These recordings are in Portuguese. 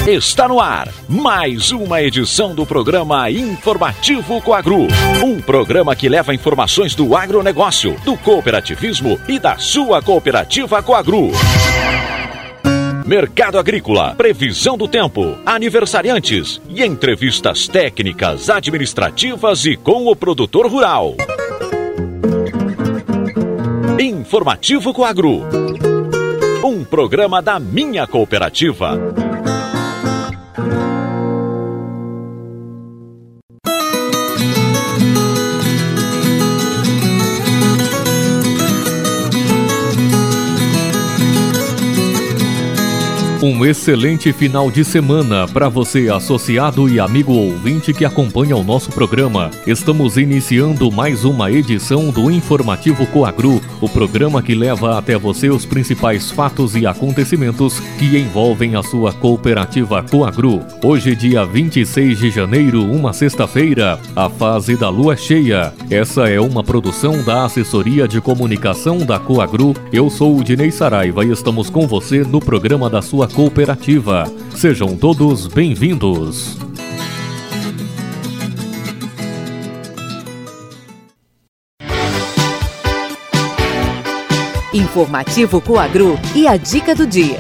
Está no ar mais uma edição do programa Informativo Coagro. Um programa que leva informações do agronegócio, do cooperativismo e da sua cooperativa Coagro. Mercado agrícola, previsão do tempo, aniversariantes e entrevistas técnicas, administrativas e com o produtor rural. Informativo Coagro. Um programa da minha cooperativa. Um excelente final de semana para você, associado e amigo ouvinte que acompanha o nosso programa. Estamos iniciando mais uma edição do Informativo Coagro, o programa que leva até você os principais fatos e acontecimentos que envolvem a sua cooperativa Coagro. Hoje, dia 26 de janeiro, uma sexta-feira, a fase da lua cheia. Essa é uma produção da Assessoria de Comunicação da Coagro. Eu sou o Dinei Saraiva e estamos com você no programa da sua cooperativa. Sejam todos bem-vindos. Informativo Coagro e a dica do dia.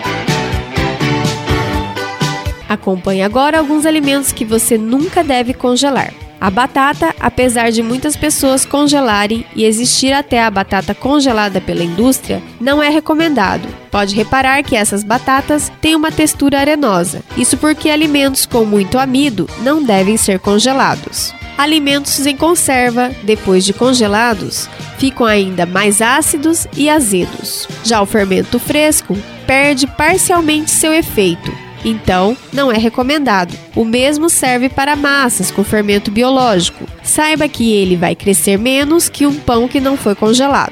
Acompanhe agora alguns alimentos que você nunca deve congelar. A batata, apesar de muitas pessoas congelarem e existir até a batata congelada pela indústria, não é recomendado. Pode reparar que essas batatas têm uma textura arenosa. Isso porque alimentos com muito amido não devem ser congelados. Alimentos em conserva, depois de congelados, ficam ainda mais ácidos e azedos. Já o fermento fresco perde parcialmente seu efeito. Então, não é recomendado. O mesmo serve para massas com fermento biológico. Saiba que ele vai crescer menos que um pão que não foi congelado.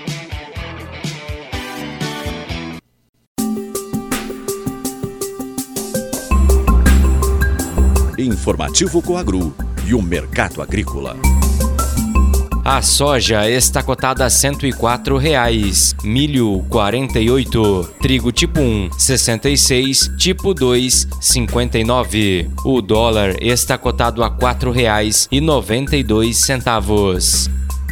Informativo Coagro e o mercado agrícola. A soja está cotada a R$ 104,00, milho R$ 48, trigo tipo 1 R$ 66, tipo 2 R$ 59. O dólar está cotado a R$ 4,92.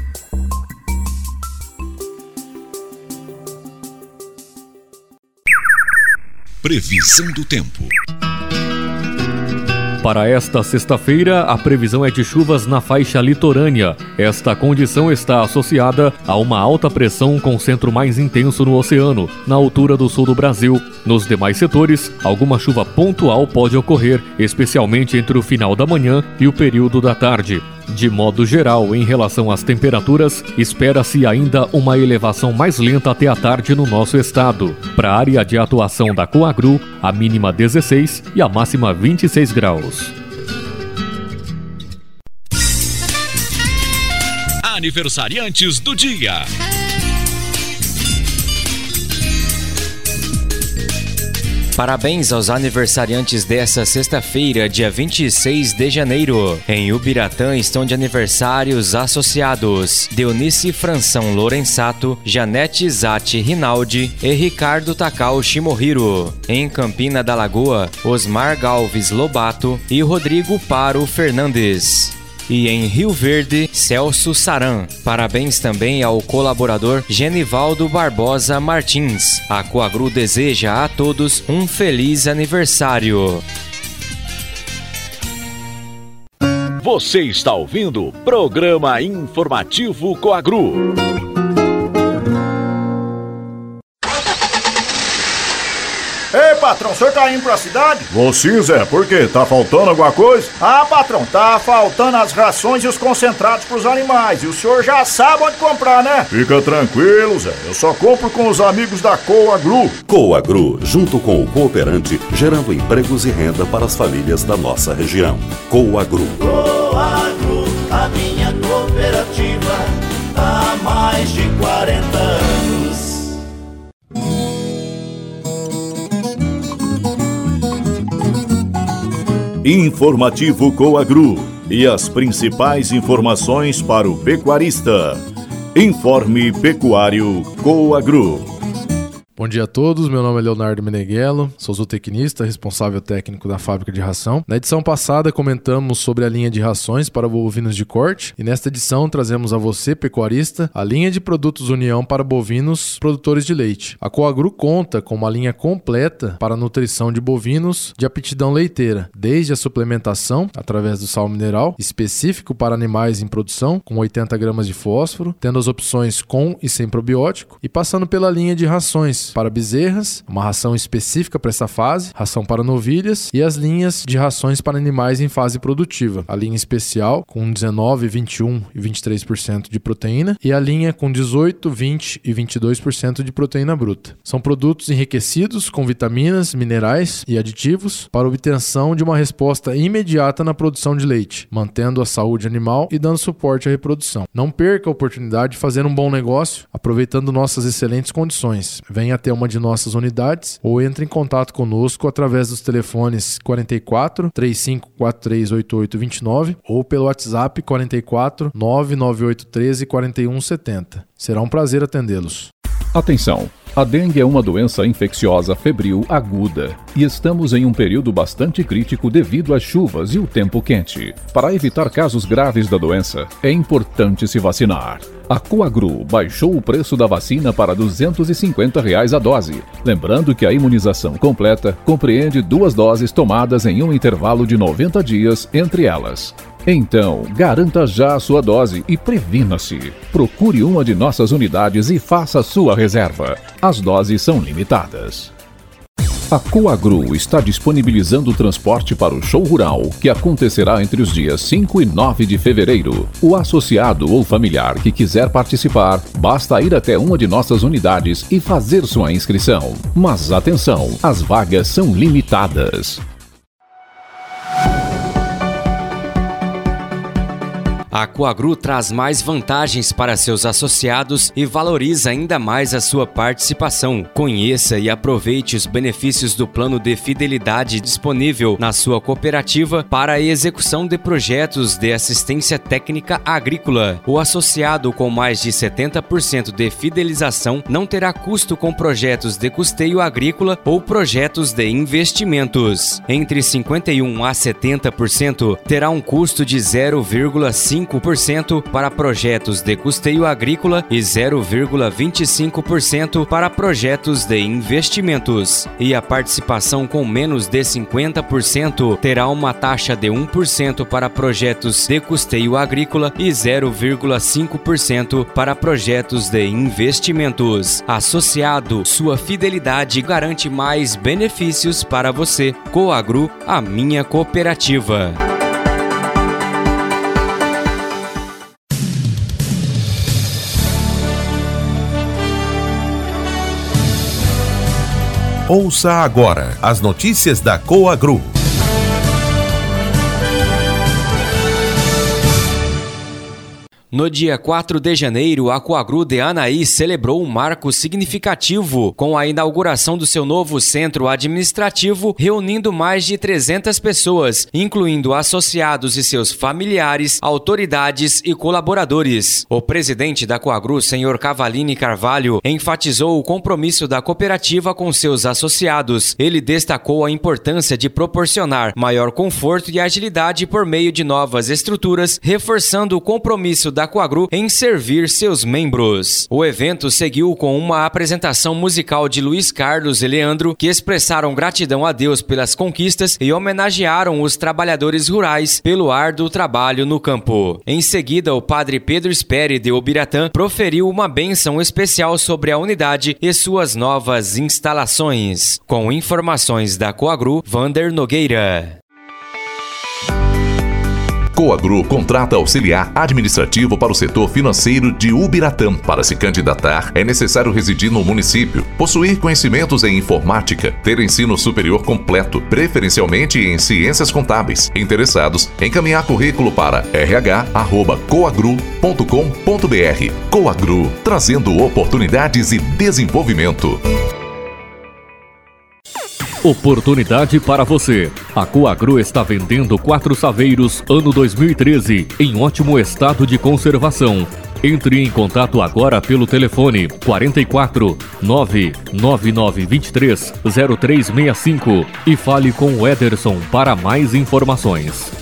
Previsão do tempo. Para esta sexta-feira, a previsão é de chuvas na faixa litorânea. Esta condição está associada a uma alta pressão com centro mais intenso no oceano, na altura do sul do Brasil. Nos demais setores, alguma chuva pontual pode ocorrer, especialmente entre o final da manhã e o período da tarde. De modo geral, em relação às temperaturas, espera-se ainda uma elevação mais lenta até a tarde no nosso estado. Para a área de atuação da Coagro, a mínima 16 e a máxima 26 graus. Aniversariantes do dia. Parabéns aos aniversariantes dessa sexta-feira, dia 26 de janeiro. Em Ubiratã estão de aniversários associados Deonice Franção Lorenzato, Janete Zatti Rinaldi e Ricardo Takao Shimohiro. Em Campina da Lagoa, Osmar Galves Lobato e Rodrigo Paro Fernandes. E em Rio Verde, Celso Saran. Parabéns também ao colaborador Genivaldo Barbosa Martins. A Coagro deseja a todos um feliz aniversário. Você está ouvindo o programa Informativo Coagro. Ei, patrão, o senhor tá indo pra cidade? Vou sim, Zé. Por quê? Tá faltando alguma coisa? Ah, patrão, tá faltando as rações e os concentrados pros animais. E o senhor já sabe onde comprar, né? Fica tranquilo, Zé. Eu só compro com os amigos da Coagro. Coagro, junto com o cooperante, gerando empregos e renda para as famílias da nossa região. Coagro. Coagro, a minha cooperativa, há mais de 40 anos. Informativo Coagro e as principais informações para o pecuarista. Informe Pecuário Coagro. Bom dia a todos, meu nome é Leonardo Meneghello, sou zootecnista, responsável técnico da fábrica de ração. Na edição passada comentamos sobre a linha de rações para bovinos de corte e nesta edição trazemos a você, pecuarista, a linha de produtos União para bovinos produtores de leite. A Coagru conta com uma linha completa para a nutrição de bovinos de aptidão leiteira, desde a suplementação através do sal mineral, específico para animais em produção, com 80 gramas de fósforo, tendo as opções com e sem probiótico, e passando pela linha de rações para bezerras, uma ração específica para essa fase, ração para novilhas e as linhas de rações para animais em fase produtiva. A linha especial com 19, 21 e 23% de proteína e a linha com 18, 20 e 22% de proteína bruta. São produtos enriquecidos com vitaminas, minerais e aditivos para obtenção de uma resposta imediata na produção de leite, mantendo a saúde animal e dando suporte à reprodução. Não perca a oportunidade de fazer um bom negócio aproveitando nossas excelentes condições. Venha até uma de nossas unidades ou entre em contato conosco através dos telefones 44 3543 8829 ou pelo WhatsApp 44 99813 4170. Será um prazer atendê-los. Atenção! A dengue é uma doença infecciosa febril aguda e estamos em um período bastante crítico devido às chuvas e o tempo quente. Para evitar casos graves da doença, é importante se vacinar. A Coagru baixou o preço da vacina para R$ 250 a dose. Lembrando que a imunização completa compreende 2 doses tomadas em um intervalo de 90 dias entre elas. Então, garanta já a sua dose e previna-se. Procure uma de nossas unidades e faça a sua reserva. As doses são limitadas. A Coagru está disponibilizando o transporte para o show rural, que acontecerá entre os dias 5 e 9 de fevereiro. O associado ou familiar que quiser participar, basta ir até uma de nossas unidades e fazer sua inscrição. Mas atenção, as vagas são limitadas. A Coagru traz mais vantagens para seus associados e valoriza ainda mais a sua participação. Conheça e aproveite os benefícios do plano de fidelidade disponível na sua cooperativa para a execução de projetos de assistência técnica agrícola. O associado com mais de 70% de fidelização não terá custo com projetos de custeio agrícola ou projetos de investimentos. Entre 51% a 70% terá um custo de 0,5% para projetos de custeio agrícola e 0,25% para projetos de investimentos. E a participação com menos de 50% terá uma taxa de 1% para projetos de custeio agrícola e 0,5% para projetos de investimentos. Associado, sua fidelidade garante mais benefícios para você. Coagru, a minha cooperativa. Ouça agora as notícias da Coagru. No dia 4 de janeiro, a Coagru de Anaí celebrou um marco significativo com a inauguração do seu novo centro administrativo, reunindo mais de 300 pessoas, incluindo associados e seus familiares, autoridades e colaboradores. O presidente da Coagru, senhor Cavalini Carvalho, enfatizou o compromisso da cooperativa com seus associados. Ele destacou a importância de proporcionar maior conforto e agilidade por meio de novas estruturas, reforçando o compromisso da Coagru em servir seus membros. O evento seguiu com uma apresentação musical de Luiz Carlos e Leandro, que expressaram gratidão a Deus pelas conquistas e homenagearam os trabalhadores rurais pelo árduo trabalho no campo. Em seguida, o padre Pedro Speri de Ubiratã proferiu uma bênção especial sobre a unidade e suas novas instalações. Com informações da Coagru, Vander Nogueira. Coagru contrata auxiliar administrativo para o setor financeiro de Ubiratã. Para se candidatar, é necessário residir no município, possuir conhecimentos em informática, ter ensino superior completo, preferencialmente em ciências contábeis. Interessados, encaminhar currículo para rh@coagru.com.br. Coagru, trazendo oportunidades e desenvolvimento. Oportunidade para você. A Coagru está vendendo 4 saveiros ano 2013 em ótimo estado de conservação. Entre em contato agora pelo telefone 44 99923 0365 e fale com o Ederson para mais informações.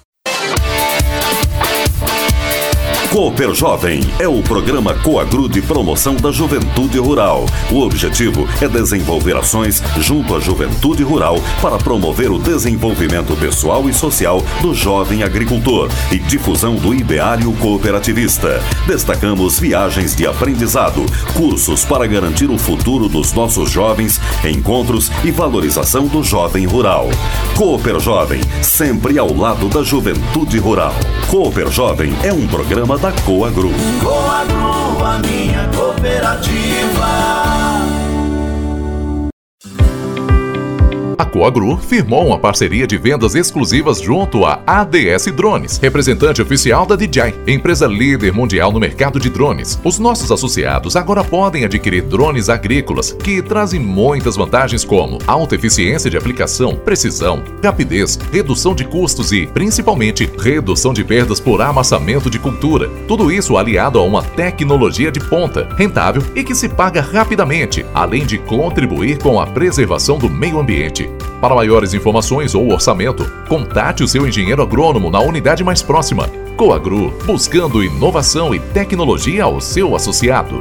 Cooper Jovem é o programa Coagru de promoção da juventude rural. O objetivo é desenvolver ações junto à juventude rural para promover o desenvolvimento pessoal e social do jovem agricultor e difusão do ideário cooperativista. Destacamos viagens de aprendizado, cursos para garantir o futuro dos nossos jovens, encontros e valorização do jovem rural. Cooper Jovem, sempre ao lado da juventude rural. Cooper Jovem é um programa da Coagru. Coagru, a minha cooperativa. A Coagru firmou uma parceria de vendas exclusivas junto à ADS Drones, representante oficial da DJI, empresa líder mundial no mercado de drones. Os nossos associados agora podem adquirir drones agrícolas que trazem muitas vantagens como alta eficiência de aplicação, precisão, rapidez, redução de custos e, principalmente, redução de perdas por amassamento de cultura. Tudo isso aliado a uma tecnologia de ponta, rentável e que se paga rapidamente, além de contribuir com a preservação do meio ambiente. Para maiores informações ou orçamento, contate o seu engenheiro agrônomo na unidade mais próxima. Coagru, buscando inovação e tecnologia ao seu associado.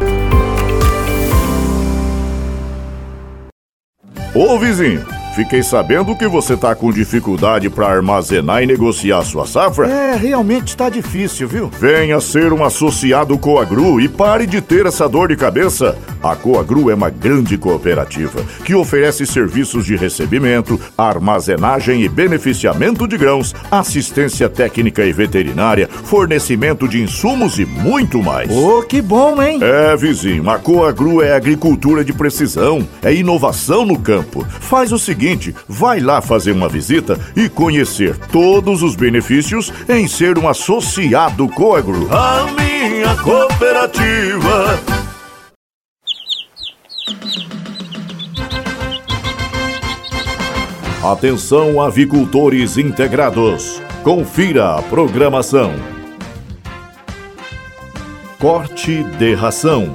Ô vizinho, fiquei sabendo que você tá com dificuldade para armazenar e negociar sua safra? É, realmente está difícil, viu? Venha ser um associado Coagru e pare de ter essa dor de cabeça. A Coagru é uma grande cooperativa que oferece serviços de recebimento, armazenagem e beneficiamento de grãos, assistência técnica e veterinária, fornecimento de insumos e muito mais. Ô, que bom, hein? É, vizinho, a Coagru é agricultura de precisão, é inovação no campo. Faz o seguinte, vai lá fazer uma visita e conhecer todos os benefícios em ser um associado Coagru. A minha cooperativa. Atenção, avicultores integrados. Confira a programação. Corte de ração.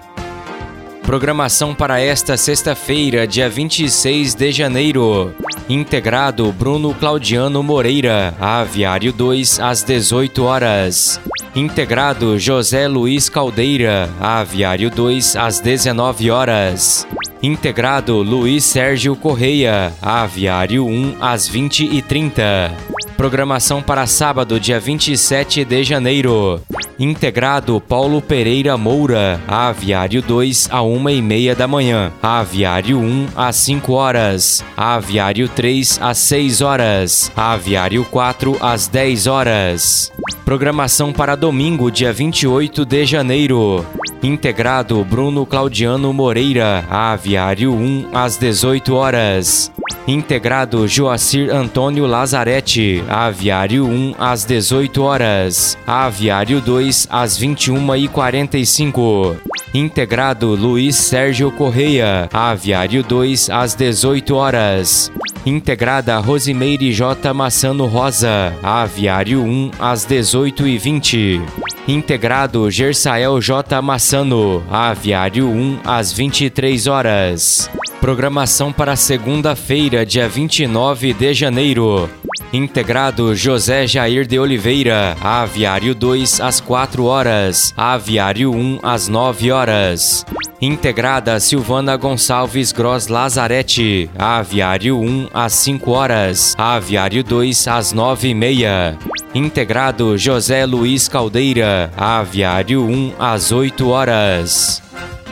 Programação para esta sexta-feira, dia 26 de janeiro. Integrado Bruno Claudiano Moreira, Aviário 2, às 18 horas. Integrado José Luiz Caldeira, Aviário 2, às 19 horas. Integrado Luiz Sérgio Correia, Aviário 1, às 20h30. Programação para sábado, dia 27 de janeiro. Integrado Paulo Pereira Moura, Aviário 2, à 1h30 da manhã. Aviário 1, às 5 horas. Aviário 3, às 6 horas. Aviário 4, às 10 horas. Programação para domingo, dia 28 de janeiro. Integrado Bruno Claudiano Moreira, Aviário 1, às 18 horas. Integrado Joacir Antônio Lazarete, Aviário 1, às 18 horas. Aviário 2, às 21h45. Integrado Luiz Sérgio Correia, Aviário 2, às 18 horas. Integrada Rosimeire J. Massano Rosa, Aviário 1, às 18h20. Integrado Gersael J. Massano, Aviário 1, às 23 horas. Programação para segunda-feira, dia 29 de janeiro. Integrado José Jair de Oliveira, Aviário 2, às 4 horas. Aviário 1, às 9 horas. Integrada Silvana Gonçalves Gross Lazarete, Aviário 1, às 5 horas. Aviário 2, às 9h30. Integrado José Luiz Caldeira, Aviário 1, às 8 horas.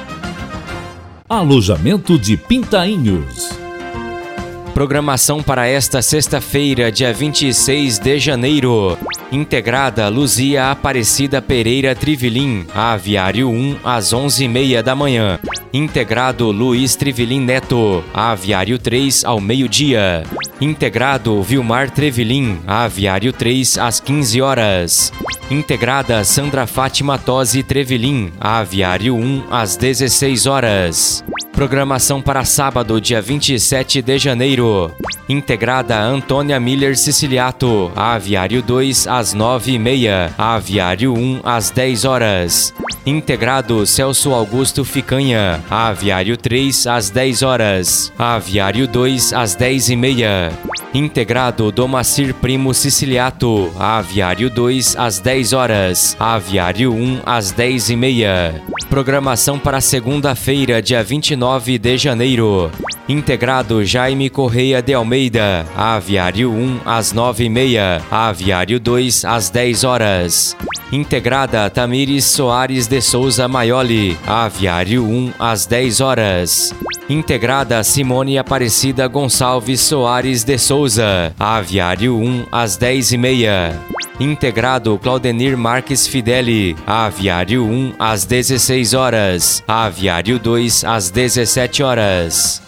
Alojamento de Pintainhos. Programação para esta sexta-feira, dia 26 de janeiro. Integrada Luzia Aparecida Pereira Trivelin, Aviário 1, às 11h30 da manhã. Integrado Luiz Trivelin Neto, Aviário 3, ao meio-dia. Integrado Vilmar Trevelin, Aviário 3, às 15 horas. Integrada Sandra Fátima Tosi Trevelin, Aviário 1, às 16 horas. Programação para sábado, dia 27 de janeiro. Integrada Antônia Miller Siciliato, Aviário 2 às 9h30, Aviário 1 às 10 horas. Integrado Celso Augusto Ficanha, Aviário 3 às 10 horas, Aviário 2 às 10h30. Integrado Domacir Primo Siciliato, Aviário 2 às 10 horas, Aviário 1 às 10h30. Programação para segunda-feira, dia 29 de janeiro. Integrado Jaime Correia de Almeida, Aviário 1 às 9h30, Aviário 2 às 10 horas. Integrada Tamires Soares de Souza Maioli, Aviário 1 às 10 horas. Integrada Simone Aparecida Gonçalves Soares de Souza, Aviário 1 às 10h30. Integrado Claudenir Marques Fideli, Aviário 1 às 16 horas, Aviário 2 às 17 horas.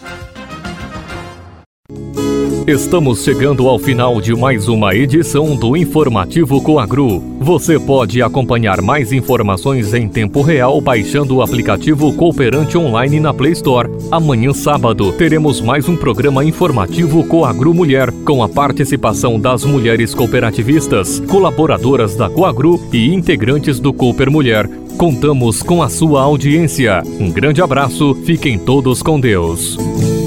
Estamos chegando ao final de mais uma edição do Informativo Coagru. Você pode acompanhar mais informações em tempo real baixando o aplicativo Cooperante Online na Play Store. Amanhã, sábado, teremos mais um programa informativo Coagru Mulher, com a participação das mulheres cooperativistas, colaboradoras da Coagru e integrantes do Cooper Mulher. Contamos com a sua audiência. Um grande abraço, fiquem todos com Deus.